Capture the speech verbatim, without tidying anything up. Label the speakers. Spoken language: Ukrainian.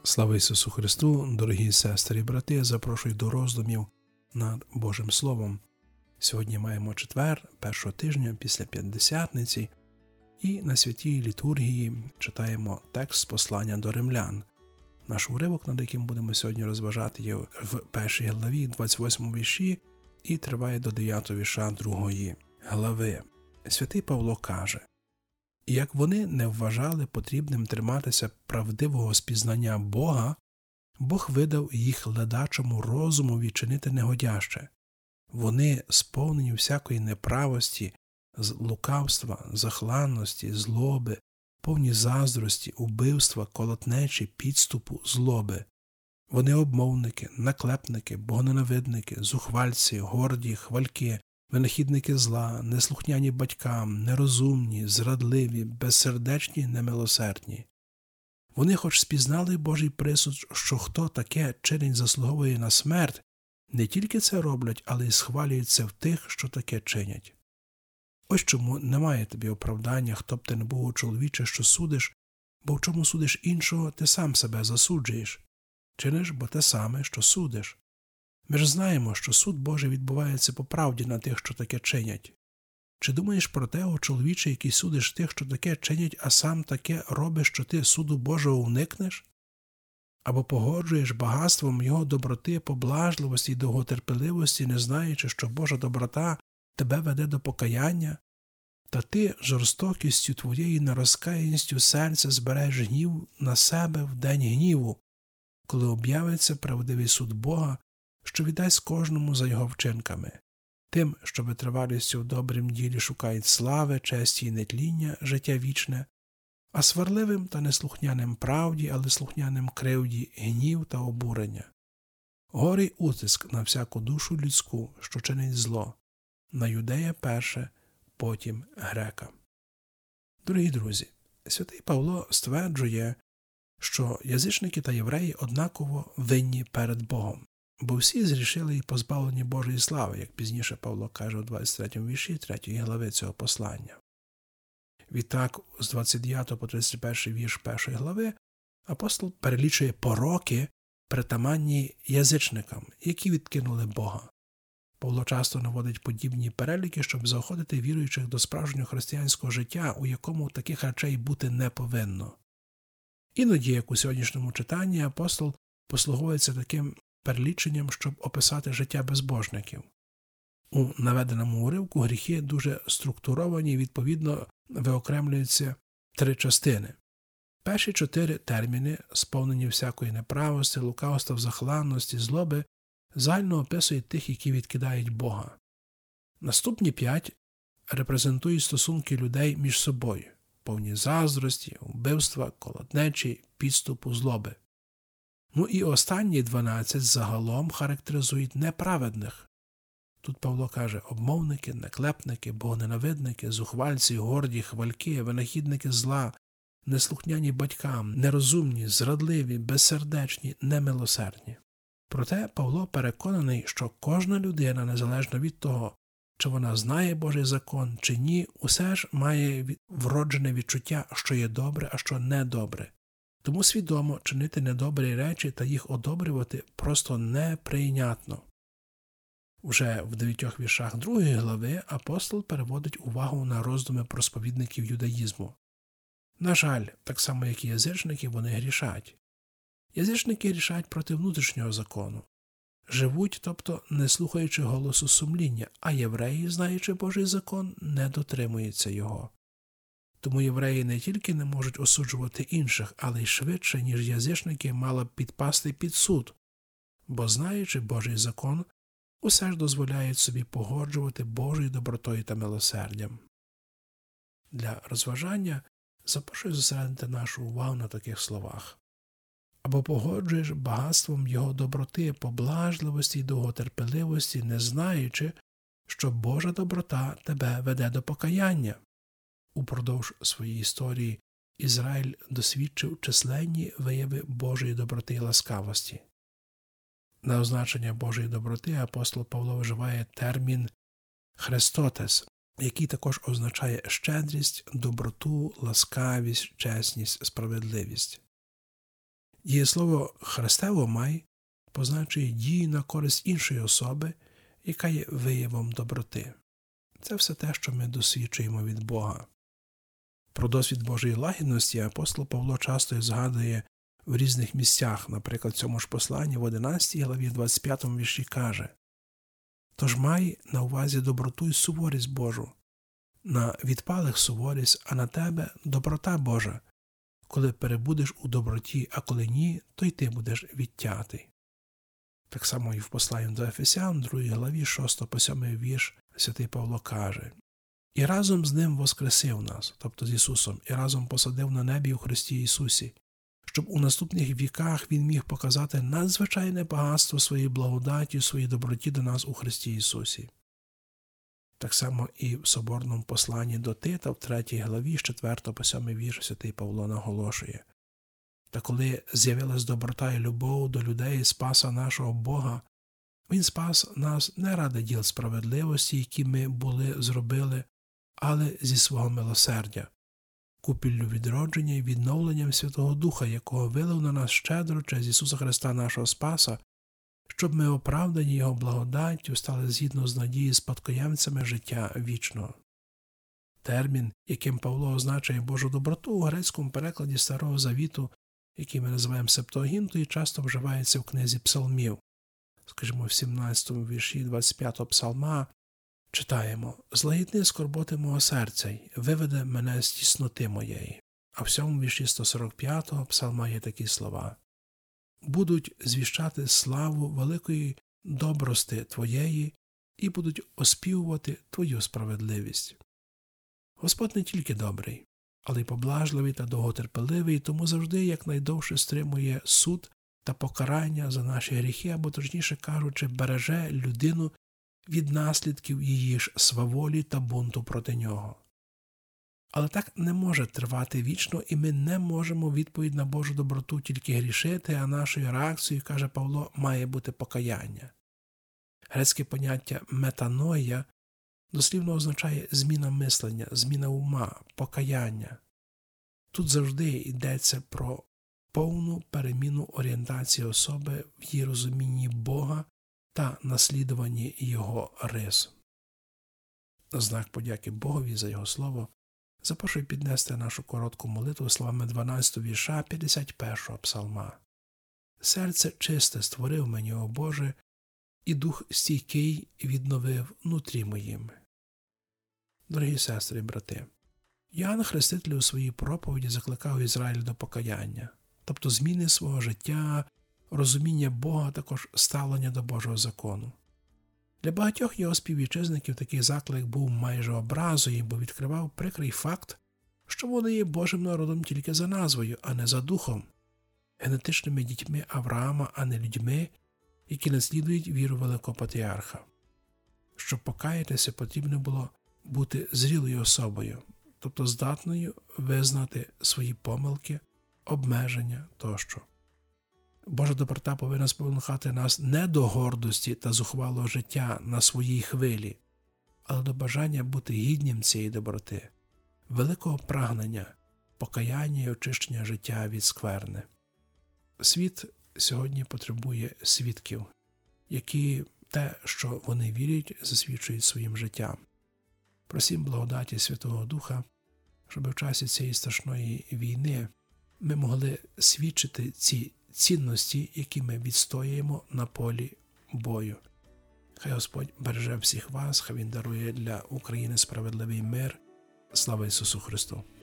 Speaker 1: Слава Ісусу Христу, дорогі сестри і брати, запрошую до роздумів над Божим Словом. Сьогодні маємо четвер, першого тижня після П'ятдесятниці, і на святій літургії читаємо текст з послання до римлян. Наш уривок, над яким будемо сьогодні розважати, є в першій главі, двадцять восьмому вірші, і триває до дев'ятого вірша другої глави. Святий Павло каже: «І як вони не вважали потрібним триматися правдивого спізнання Бога, Бог видав їх ледачому розумові чинити негодяще. Вони, сповнені всякої неправості, лукавства, захланності, злоби, повні заздрості, убивства, колотнечі, підступу, злоби. Вони обмовники, наклепники, богоненавидники, зухвальці, горді, хвальки, винахідники зла, неслухняні батькам, нерозумні, зрадливі, безсердечні, немилосердні. Вони хоч спізнали Божий присуд, що хто таке чинить заслуговує на смерть, не тільки це роблять, але й схвалюються в тих, що таке чинять. Ось чому немає тобі оправдання, хто б ти не був, чоловіче, що судиш, бо в чому судиш іншого, ти сам себе засуджуєш. Чиниш, бо те саме, що судиш. Ми ж знаємо, що суд Божий відбувається по правді на тих, що таке чинять. Чи думаєш про те, о чоловіче, який судиш тих, що таке чинять, а сам таке робиш, що ти суду Божого уникнеш? Або погоджуєш багатством його доброти, поблажливості й довготерпеливості, не знаючи, що Божа доброта тебе веде до покаяння? Та ти жорстокістю твоєю нерозкаяністю серця збереш гнів на себе в день гніву, коли об'явиться правдивий суд Бога, що віддасть кожному за його вчинками. Тим, що витривалістю в добрім ділі шукають слави, честі й нетління, життя вічне, а сварливим та неслухняним правді, але слухняним кривді, гнів та обурення. Горий утиск на всяку душу людську, що чинить зло, на юдея перше, потім грека». Дорогі друзі, святий Павло стверджує, що язичники та євреї однаково винні перед Богом, бо всі зрішили і позбавлені Божої слави, як пізніше Павло каже у двадцять третьому вірші третьої глави цього послання. Відтак, з двадцять дев'ятого по тридцять перший вірш першої глави апостол перелічує пороки, притаманні язичникам, які відкинули Бога. Павло часто наводить подібні переліки, щоб заохотити віруючих до справжнього християнського життя, у якому таких речей бути не повинно. Іноді, як у сьогоднішньому читанні, апостол послуговується таким переліченням, щоб описати життя безбожників. У наведеному уривку гріхи дуже структуровані і, відповідно, виокремлюються три частини. Перші чотири терміни, сповнені всякої неправості, лукавства, захланності, злоби, загально описують тих, які відкидають Бога. Наступні п'ять репрезентують стосунки людей між собою, повні заздрості, вбивства, колотнечі, підступу, злоби. Ну і останні дванадцять загалом характеризують неправедних. Тут Павло каже: обмовники, наклепники, богоненавидники, зухвальці, горді, хвальки, винахідники зла, неслухняні батькам, нерозумні, зрадливі, безсердечні, немилосердні. Проте Павло переконаний, що кожна людина, незалежно від того, чи вона знає Божий закон, чи ні, усе ж має вроджене відчуття, що є добре, а що недобре. Тому свідомо чинити недобрі речі та їх одобрювати просто неприйнятно. Уже в дев'ятьох віршах другої глави апостол переводить увагу на роздуми про сповідників юдаїзму. На жаль, так само як і язичники, вони грішать. Язичники грішать проти внутрішнього закону. Живуть, тобто не слухаючи голосу сумління, а євреї, знаючи Божий закон, не дотримуються його. Тому євреї не тільки не можуть осуджувати інших, але й швидше, ніж язичники, мали б підпасти під суд, бо, знаючи Божий закон, усе ж дозволяють собі погоджувати Божою добротою та милосердям. Для розважання запрошую зосередити нашу увагу на таких словах. Або погоджуєш багатством його доброти, поблажливості й довготерпеливості, не знаючи, що Божа доброта тебе веде до покаяння. Упродовж своєї історії Ізраїль досвідчив численні вияви Божої доброти і ласкавості. На означення Божої доброти апостол Павло вживає термін «хрестотес», який також означає щедрість, доброту, ласкавість, чесність, справедливість. Дієслово «хрестево май» позначує дію на користь іншої особи, яка є виявом доброти. Це все те, що ми досвідчуємо від Бога. Про досвід Божої лагідності апостол Павло часто згадує в різних місцях, наприклад, в цьому ж посланні в одинадцятій главі двадцять п'ятому вірші каже: «Тож май на увазі доброту і суворість Божу, на відпалих суворість, а на тебе доброта Божа. Коли перебудеш у доброті, а коли ні, то й ти будеш відтятий». Так само і в посланні до Ефесян, другій главі, шостий по сьомий вірш, святий Павло каже: «І разом з ним воскресив нас», тобто з Ісусом, «і разом посадив на небі у Христі Ісусі, щоб у наступних віках Він міг показати надзвичайне багатство своєї благодаті, своїй доброті до нас у Христі Ісусі». Так само і в соборному посланні до Тита, в третій главі, з четвертого по сьомий вірш, святий Павло наголошує: «Та коли з'явилась доброта і любов до людей Спаса нашого Бога, Він спас нас не ради діл справедливості, які ми були зробили, але зі свого милосердя, купіллю відродження і відновленням Святого Духа, якого вилив на нас щедро через Ісуса Христа нашого Спаса, щоб ми, оправдані Його благодаттю, стали згідно з надією спадкоємцями життя вічного». Термін, яким Павло означає Божу доброту, у грецькому перекладі Старого Завіту, який ми називаємо Септуагінтою, часто вживається в книзі псалмів. Скажімо, в сімнадцятому вірші двадцять п'ятого псалма читаємо: «Злагідни скорботи мого серця й виведе мене з тісноти моєї». А в сьомому вірші сто сорок п'ятого псалма є такі слова: «Будуть звіщати славу великої добрости Твоєї і будуть оспівувати Твою справедливість». Господь не тільки добрий, але й поблажливий та довготерпеливий, тому завжди якнайдовше стримує суд та покарання за наші гріхи, або, точніше кажучи, береже людину від наслідків її ж сваволі та бунту проти нього. Але так не може тривати вічно, і ми не можемо відповідь на Божу доброту тільки грішити, а нашою реакцією, каже Павло, має бути покаяння. Грецьке поняття метаноя дослівно означає зміна мислення, зміна ума, покаяння. Тут завжди йдеться про повну переміну орієнтації особи в її розумінні Бога та наслідуванні Його рис. На знак подяки Богові за Його слово запрошую піднести нашу коротку молитву словами дванадцятого вірша п'ятдесят першого псалма. «Серце чисте створив мені, о Боже, і дух стійкий відновив внутрі моїм». Дорогі сестри і брати, Йоанн Хреститель у своїй проповіді закликав Ізраїль до покаяння, тобто зміни свого життя, розуміння Бога, а також ставлення до Божого закону. Для багатьох його співвітчизників такий заклик був майже образою, бо відкривав прикрий факт, що вони є Божим народом тільки за назвою, а не за духом, генетичними дітьми Авраама, а не людьми, які наслідують віру великого патріарха. Щоб покаятися, потрібно було бути зрілою особою, тобто здатною визнати свої помилки, обмеження тощо. Божа доброта повинна спонукати нас не до гордості та зухвалого життя на своїй хвилі, але до бажання бути гіднім цієї доброти, великого прагнення, покаяння і очищення життя від скверни. Світ сьогодні потребує свідків, які те, що вони вірять, засвідчують своїм життям. Просім благодаті Святого Духа, щоб в часі цієї страшної війни ми могли свідчити ці цінності, які ми відстоюємо на полі бою. Хай Господь береже всіх вас, хай Він дарує для України справедливий мир. Слава Ісусу Христу!